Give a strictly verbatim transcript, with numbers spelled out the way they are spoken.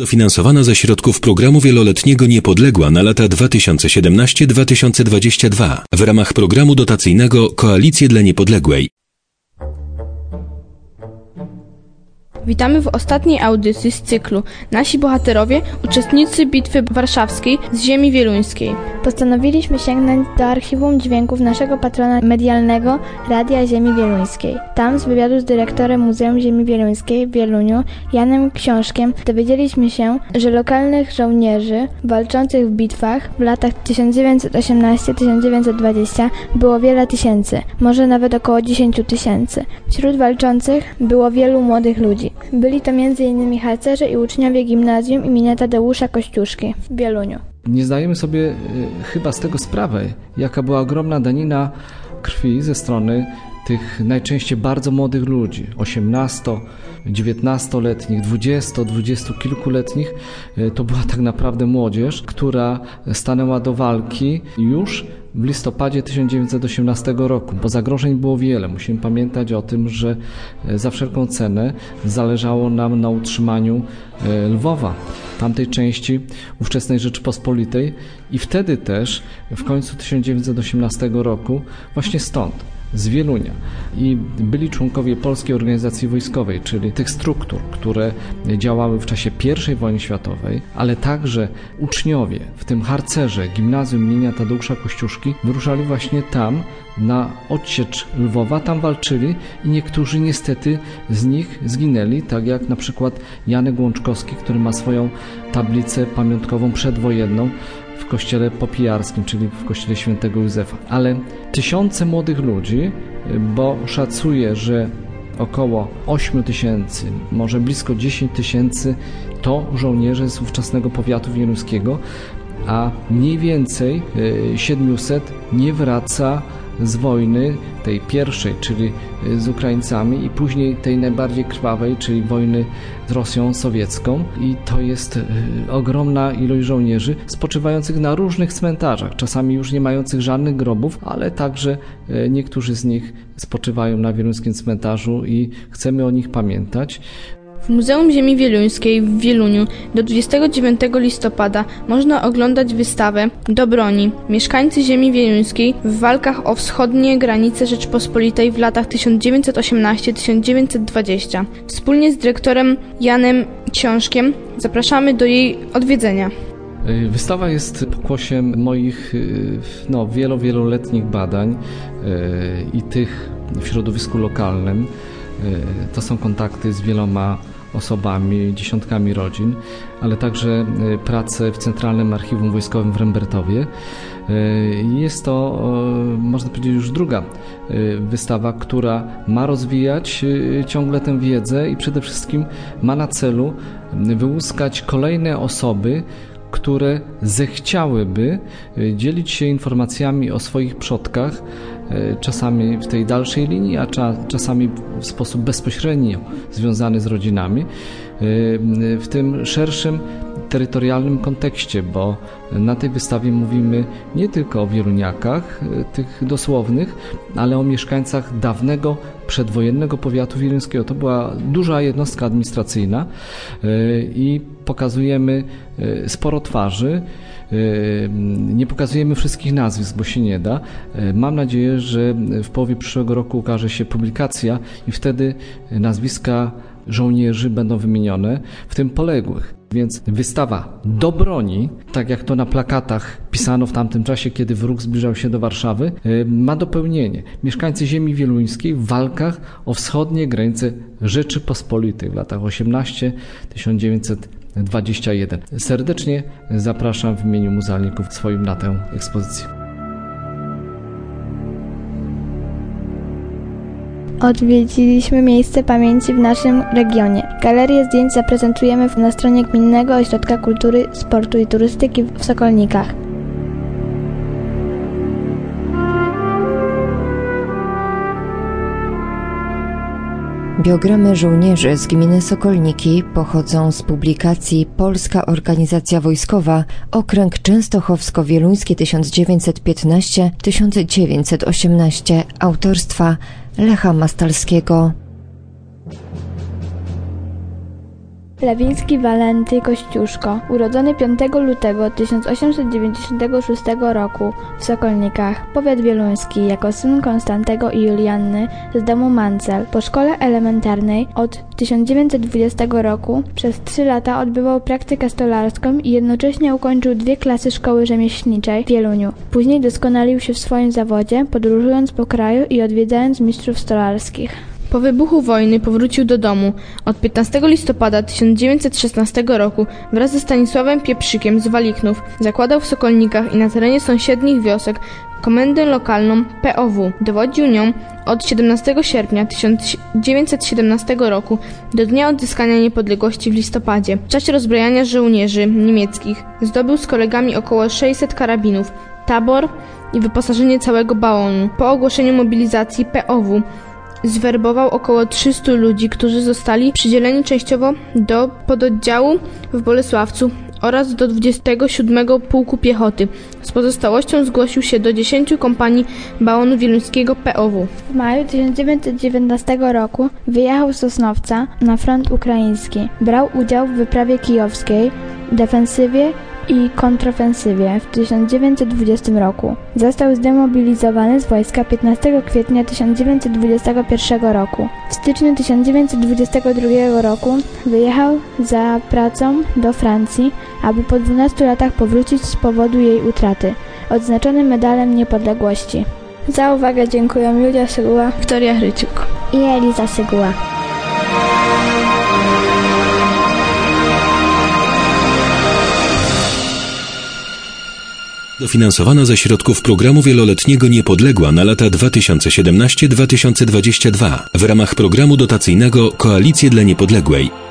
Dofinansowana ze środków programu wieloletniego Niepodległa na lata dwa tysiące siedemnaście do dwa tysiące dwudziestego drugiego w ramach programu dotacyjnego Koalicje dla Niepodległej. Witamy w ostatniej audycji z cyklu Nasi bohaterowie, uczestnicy Bitwy Warszawskiej z ziemi wieluńskiej. Postanowiliśmy sięgnąć do archiwum dźwięków naszego patrona medialnego Radia Ziemi Wieluńskiej. Tam z wywiadu z dyrektorem Muzeum Ziemi Wieluńskiej w Wieluniu, Janem Książkiem, dowiedzieliśmy się, że lokalnych żołnierzy walczących w bitwach w latach tysiąc dziewięćset osiemnastego do tysiąc dziewięćset dwudziestego było wiele tysięcy, może nawet około dziesięć tysięcy. Wśród walczących było wielu młodych ludzi. Byli to między innymi harcerze i uczniowie gimnazjum imienia Tadeusza Kościuszki w Wieluniu. Nie zdajemy sobie y, chyba z tego sprawy, jaka była ogromna danina krwi ze strony tych najczęściej bardzo młodych ludzi, osiemnasto, dziewiętnastoletnich, dwudziesto, dwudziestokilkuletnich. Y, to była tak naprawdę młodzież, która stanęła do walki już w listopadzie tysiąc dziewięćset osiemnastego roku, bo zagrożeń było wiele. Musimy pamiętać o tym, że za wszelką cenę zależało nam na utrzymaniu Lwowa, tamtej części ówczesnej Rzeczypospolitej, i wtedy też w końcu tysiąc dziewięćset osiemnastego roku właśnie stąd, z Wielunia, i byli członkowie Polskiej Organizacji Wojskowej, czyli tych struktur, które działały w czasie pierwszej wojny światowej, ale także uczniowie, w tym harcerze Gimnazjum imienia Tadeusza Kościuszki, wyruszali właśnie tam na odsiecz Lwowa, tam walczyli i niektórzy niestety z nich zginęli, tak jak na przykład Janek Łączkowski, który ma swoją tablicę pamiątkową przedwojenną w kościele popijarskim, czyli w kościele świętego Józefa. Ale tysiące młodych ludzi, bo szacuje, że około osiem tysięcy, może blisko dziesięć tysięcy to żołnierze z ówczesnego powiatu wieluńskiego, a mniej więcej siedemset nie wraca z wojny tej pierwszej, czyli z Ukraińcami, i później tej najbardziej krwawej, czyli wojny z Rosją sowiecką. I to jest ogromna ilość żołnierzy spoczywających na różnych cmentarzach, czasami już nie mających żadnych grobów, ale także niektórzy z nich spoczywają na wieluńskim cmentarzu i chcemy o nich pamiętać. W Muzeum Ziemi Wieluńskiej w Wieluniu do dwudziestego dziewiątego listopada można oglądać wystawę Do broni. Mieszkańcy Ziemi Wieluńskiej w walkach o wschodnie granice Rzeczypospolitej w latach tysiąc dziewięćset osiemnastego do tysiąc dziewięćset dwudziestego. Wspólnie z dyrektorem Janem Książkiem zapraszamy do jej odwiedzenia. Wystawa jest pokłosiem moich no, wielo, wieloletnich badań i tych w środowisku lokalnym. To są kontakty z wieloma osobami, dziesiątkami rodzin, ale także prace w Centralnym Archiwum Wojskowym w Rembertowie. Jest to, można powiedzieć, już druga wystawa, która ma rozwijać ciągle tę wiedzę i przede wszystkim ma na celu wyłuskać kolejne osoby, które zechciałyby dzielić się informacjami o swoich przodkach, czasami w tej dalszej linii, a czasami w sposób bezpośrednio związany z rodzinami, w tym szerszym terytorialnym kontekście, bo na tej wystawie mówimy nie tylko o wieluniakach, tych dosłownych, ale o mieszkańcach dawnego, przedwojennego powiatu wieluńskiego. To była duża jednostka administracyjna i pokazujemy sporo twarzy. Nie pokazujemy wszystkich nazwisk, bo się nie da. Mam nadzieję, że w połowie przyszłego roku ukaże się publikacja i wtedy nazwiska żołnierzy będą wymienione, w tym poległych. Więc wystawa Do broni, tak jak to na plakatach pisano w tamtym czasie, kiedy wróg zbliżał się do Warszawy, ma dopełnienie. Mieszkańcy ziemi wieluńskiej w walkach o wschodnie granice Rzeczypospolitej w latach osiemnastego do tysiąc dziewięćset dwudziestego pierwszego. Serdecznie zapraszam w imieniu muzealników swoim na tę ekspozycję. Odwiedziliśmy miejsce pamięci w naszym regionie. Galerię zdjęć zaprezentujemy na stronie Gminnego Ośrodka Kultury, Sportu i Turystyki w Sokolnikach. Biogramy żołnierzy z gminy Sokolniki pochodzą z publikacji Polska Organizacja Wojskowa, Okręg Częstochowsko-Wieluński tysiąc dziewięćset piętnaście do tysiąc dziewięćset osiemnaście autorstwa Lecha Mastalskiego. Lawiński Walenty Kościuszko, urodzony piątego lutego tysiąc osiemset dziewięćdziesiątego szóstego roku w Sokolnikach, powiat wieluński, jako syn Konstantego i Julianny z domu Mancel. Po szkole elementarnej od tysiąc dziewięćset dwudziestego roku przez trzy lata odbywał praktykę stolarską i jednocześnie ukończył dwie klasy szkoły rzemieślniczej w Wieluniu. Później doskonalił się w swoim zawodzie, podróżując po kraju i odwiedzając mistrzów stolarskich. Po wybuchu wojny powrócił do domu. Od piętnastego listopada tysiąc dziewięćset szesnastego roku wraz ze Stanisławem Pieprzykiem z Walichnów zakładał w Sokolnikach i na terenie sąsiednich wiosek komendę lokalną P O W. Dowodził nią od siedemnastego sierpnia tysiąc dziewięćset siedemnastego roku do dnia odzyskania niepodległości w listopadzie. W czasie rozbrajania żołnierzy niemieckich zdobył z kolegami około sześćset karabinów, tabor i wyposażenie całego bałonu. Po ogłoszeniu mobilizacji P O W zwerbował około trzystu ludzi, którzy zostali przydzieleni częściowo do pododdziału w Bolesławcu oraz do dwudziestego siódmego Pułku Piechoty. Z pozostałością zgłosił się do dziesięciu kompanii bałonu wieluńskiego P O W. W maju tysiąc dziewięćset dziewiętnastego roku wyjechał z Sosnowca na front ukraiński. Brał udział w wyprawie kijowskiej, defensywie i kontrofensywie w tysiąc dziewięćset dwudziestym roku. Został zdemobilizowany z wojska piętnastego kwietnia tysiąc dziewięćset dwudziestego pierwszego roku. W styczniu tysiąc dziewięćset dwudziestego drugiego roku wyjechał za pracą do Francji, aby po dwunastu latach powrócić z powodu jej utraty, odznaczony medalem niepodległości. Za uwagę dziękuję Julia Syguła, Wiktoria Hryciuk i Eliza Syguła. Dofinansowana ze środków programu wieloletniego Niepodległa na lata dwa tysiące siedemnaście do dwa tysiące dwudziestego drugiego w ramach programu dotacyjnego Koalicje dla Niepodległej.